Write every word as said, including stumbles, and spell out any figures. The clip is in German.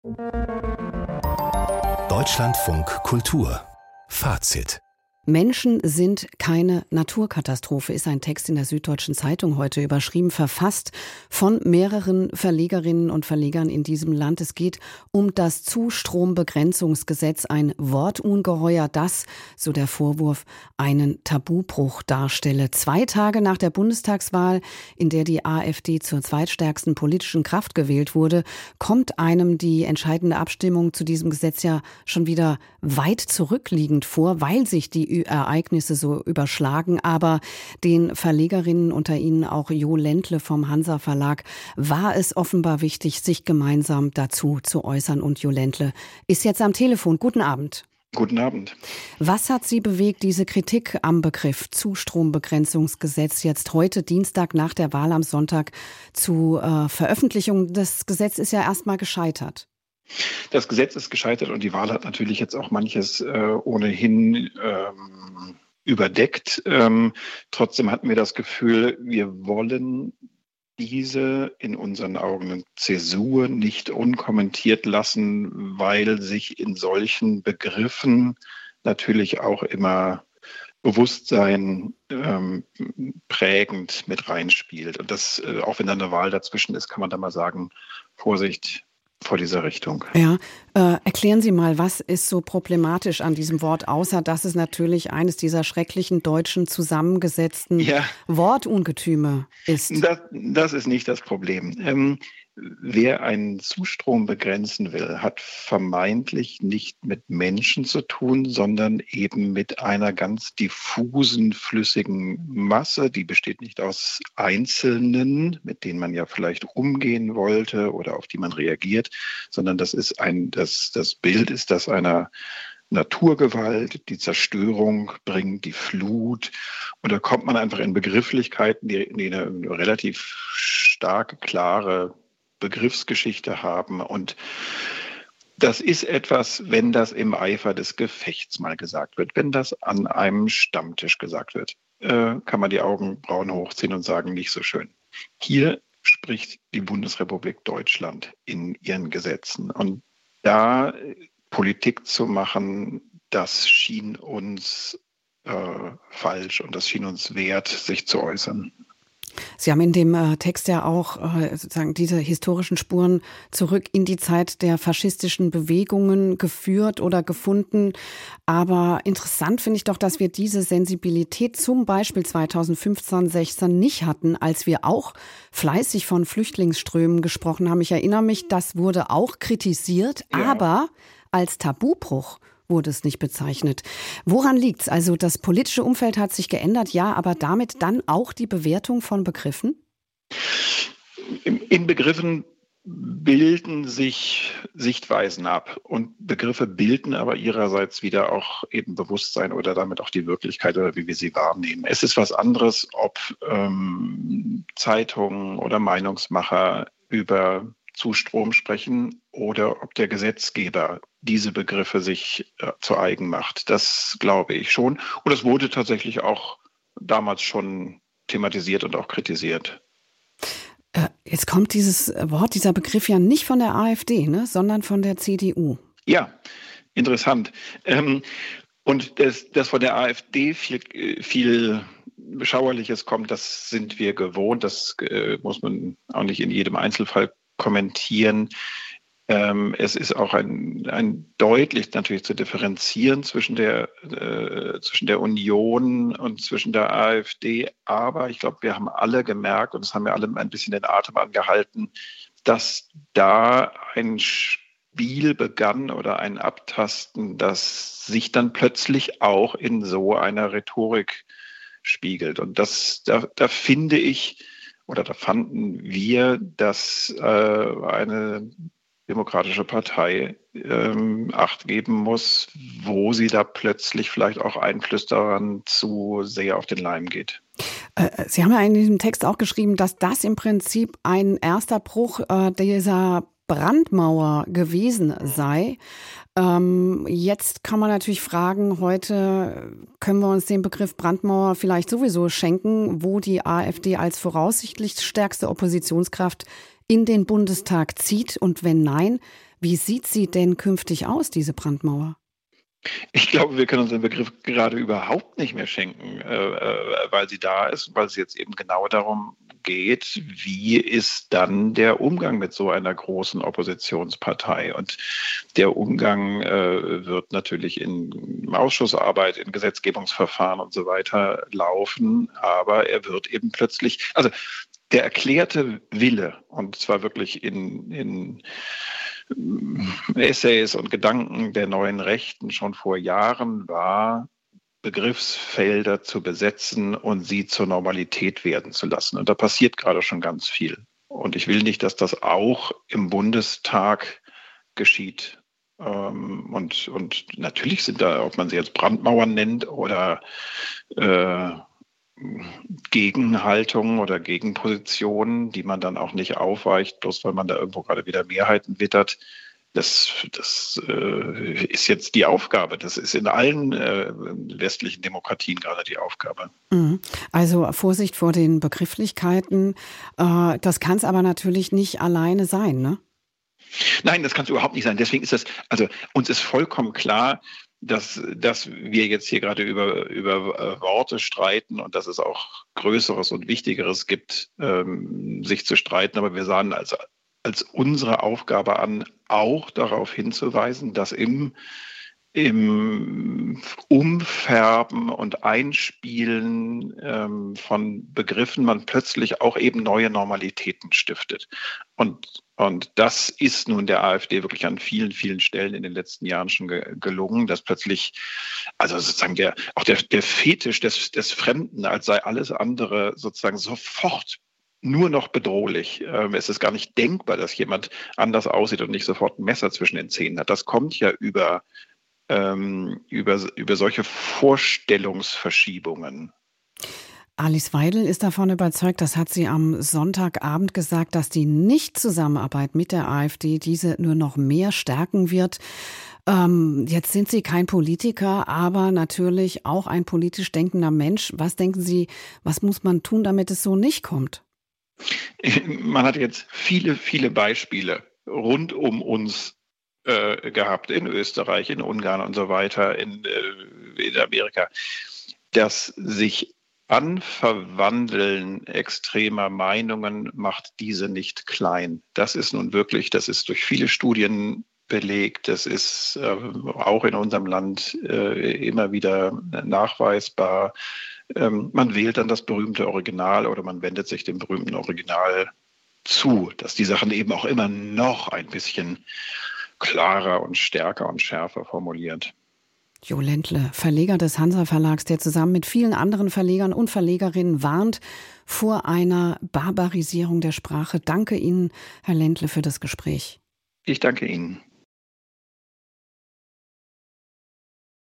Deutschlandfunk Kultur Fazit. Menschen sind keine Naturkatastrophe, ist ein Text in der Süddeutschen Zeitung heute überschrieben, verfasst von mehreren Verlegerinnen und Verlegern in diesem Land. Es geht um das Zustrombegrenzungsgesetz, ein Wortungeheuer, das, so der Vorwurf, einen Tabubruch darstelle. Zwei Tage nach der Bundestagswahl, in der die AfD zur zweitstärksten politischen Kraft gewählt wurde, kommt einem die entscheidende Abstimmung zu diesem Gesetz ja schon wieder weit zurückliegend vor, weil sich die Ereignisse so überschlagen. Aber den Verlegerinnen, unter ihnen auch Jo Ländle vom Hansa Verlag, war es offenbar wichtig, sich gemeinsam dazu zu äußern. Und Jo Ländle ist jetzt am Telefon. Guten Abend. Guten Abend. Was hat Sie bewegt, diese Kritik am Begriff Zustrombegrenzungsgesetz jetzt heute, Dienstag nach der Wahl am Sonntag, zu äh, Veröffentlichung? Das Gesetz ist ja erstmal gescheitert. Das Gesetz ist gescheitert und die Wahl hat natürlich jetzt auch manches äh, ohnehin ähm, überdeckt. Ähm, trotzdem hatten wir das Gefühl, wir wollen diese in unseren Augen Zäsur nicht unkommentiert lassen, weil sich in solchen Begriffen natürlich auch immer Bewusstsein ähm, prägend mit reinspielt. Und das, äh, auch wenn da eine Wahl dazwischen ist, kann man da mal sagen, Vorsicht vor dieser Richtung. Ja, äh, erklären Sie mal, was ist so problematisch an diesem Wort, außer dass es natürlich eines dieser schrecklichen deutschen zusammengesetzten ja. Wortungetüme ist? Das, das ist nicht das Problem. Ähm, wer einen Zustrom begrenzen will, hat vermeintlich nicht mit Menschen zu tun, sondern eben mit einer ganz diffusen, flüssigen Masse. Die besteht nicht aus Einzelnen, mit denen man ja vielleicht umgehen wollte oder auf die man reagiert, sondern das ist ein, das, das Bild ist das einer Naturgewalt, die Zerstörung bringt, die Flut. Und da kommt man einfach in Begrifflichkeiten, die, die eine relativ starke, klare Begriffsgeschichte haben. Und das ist etwas, wenn das im Eifer des Gefechts mal gesagt wird, wenn das an einem Stammtisch gesagt wird, äh, kann man die Augenbrauen hochziehen und sagen, nicht so schön. Hier spricht die Bundesrepublik Deutschland in ihren Gesetzen. Und da Politik zu machen, das schien uns äh, falsch und das schien uns wert, sich zu äußern. Sie haben in dem äh, Text ja auch äh, sozusagen diese historischen Spuren zurück in die Zeit der faschistischen Bewegungen geführt oder gefunden. Aber interessant finde ich doch, dass wir diese Sensibilität zum Beispiel zweitausendfünfzehn, sechzehn nicht hatten, als wir auch fleißig von Flüchtlingsströmen gesprochen haben. Ich erinnere mich, das wurde auch kritisiert, ja. aber als Tabubruch wurde es nicht bezeichnet. Woran liegt's? Also das politische Umfeld hat sich geändert, ja, aber damit dann auch die Bewertung von Begriffen? In Begriffen bilden sich Sichtweisen ab und Begriffe bilden aber ihrerseits wieder auch eben Bewusstsein oder damit auch die Wirklichkeit oder wie wir sie wahrnehmen. Es ist was anderes, ob ähm, Zeitungen oder Meinungsmacher über Zustrom sprechen oder ob der Gesetzgeber diese Begriffe sich äh, zu eigen macht. Das glaube ich schon. Und es wurde tatsächlich auch damals schon thematisiert und auch kritisiert. Äh, jetzt kommt dieses Wort, dieser Begriff ja nicht von der AfD, ne, sondern von der C D U. Ja, interessant. Ähm, und das, das von der AfD viel, viel Beschauerliches kommt, das sind wir gewohnt. Das äh, muss man auch nicht in jedem Einzelfall kommentieren. Ähm, es ist auch ein, ein deutlich natürlich zu differenzieren zwischen der, äh, zwischen der Union und zwischen der AfD. Aber ich glaube, wir haben alle gemerkt, und das haben wir alle ein bisschen den Atem angehalten, dass da ein Spiel begann oder ein Abtasten, das sich dann plötzlich auch in so einer Rhetorik spiegelt. Und das, da, da finde ich, oder da fanden wir, dass äh, eine demokratische Partei ähm, Acht geben muss, wo sie da plötzlich vielleicht auch Einflüsterern zu sehr auf den Leim geht. Äh, Sie haben ja in diesem Text auch geschrieben, dass das im Prinzip ein erster Bruch äh, dieser Brandmauer gewesen sei. Ähm, jetzt kann man natürlich fragen, heute können wir uns den Begriff Brandmauer vielleicht sowieso schenken, wo die AfD als voraussichtlich stärkste Oppositionskraft in den Bundestag zieht. Und wenn nein, Wie sieht sie denn künftig aus, diese Brandmauer? Ich glaube, wir können uns den Begriff gerade überhaupt nicht mehr schenken, äh, weil sie da ist, weil es jetzt eben genau darum geht, wie ist dann der Umgang mit so einer großen Oppositionspartei? Und der Umgang äh, wird natürlich in Ausschussarbeit, in Gesetzgebungsverfahren und so weiter laufen, aber er wird eben plötzlich, also der erklärte Wille, und zwar wirklich in, in Essays und Gedanken der neuen Rechten schon vor Jahren war, Begriffsfelder zu besetzen und sie zur Normalität werden zu lassen. Und da passiert gerade schon ganz viel. Und ich will nicht, dass das auch im Bundestag geschieht. Und, und natürlich sind da, ob man sie jetzt Brandmauern nennt oder äh, Gegenhaltungen oder Gegenpositionen, die man dann auch nicht aufweicht, bloß weil man da irgendwo gerade wieder Mehrheiten wittert. Das, das äh, ist jetzt die Aufgabe. Das ist in allen äh, westlichen Demokratien gerade die Aufgabe. Also Vorsicht vor den Begrifflichkeiten. Äh, das kann es aber natürlich nicht alleine sein, ne? Nein, das kann es überhaupt nicht sein. Deswegen ist das, also uns ist vollkommen klar, dass, dass wir jetzt hier gerade über, über äh, Worte streiten und dass es auch Größeres und Wichtigeres gibt, ähm, sich zu streiten. Aber wir sahen als, als unsere Aufgabe an, auch darauf hinzuweisen, dass im, im Umfärben und Einspielen ähm, von Begriffen man plötzlich auch eben neue Normalitäten stiftet. Und Und das ist nun der AfD wirklich an vielen, vielen Stellen in den letzten Jahren schon ge- gelungen, dass plötzlich, also sozusagen der, auch der, der Fetisch des, des Fremden, als sei alles andere sozusagen sofort nur noch bedrohlich. Ähm, es ist gar nicht denkbar, dass jemand anders aussieht und nicht sofort ein Messer zwischen den Zähnen hat. Das kommt ja über, ähm, über, über solche Vorstellungsverschiebungen. Alice Weidel ist davon überzeugt, das hat sie am Sonntagabend gesagt, dass die Nichtzusammenarbeit mit der AfD diese nur noch mehr stärken wird. Ähm, jetzt sind Sie kein Politiker, aber natürlich auch ein politisch denkender Mensch. Was denken Sie, was muss man tun, damit es so nicht kommt? Man hat jetzt viele, viele Beispiele rund um uns äh, gehabt, in Österreich, in Ungarn und so weiter, in, äh, in Amerika, dass sich Anverwandeln extremer Meinungen macht diese nicht klein. Das ist nun wirklich, das ist durch viele Studien belegt, das ist äh, auch in unserem Land äh, immer wieder nachweisbar. Ähm, man wählt dann das berühmte Original oder man wendet sich dem berühmten Original zu, dass die Sachen eben auch immer noch ein bisschen klarer und stärker und schärfer formuliert. Jo Ländle, Verleger des Hansa Verlags, der zusammen mit vielen anderen Verlegern und Verlegerinnen warnt vor einer Barbarisierung der Sprache. Danke Ihnen, Herr Ländle, für das Gespräch. Ich danke Ihnen.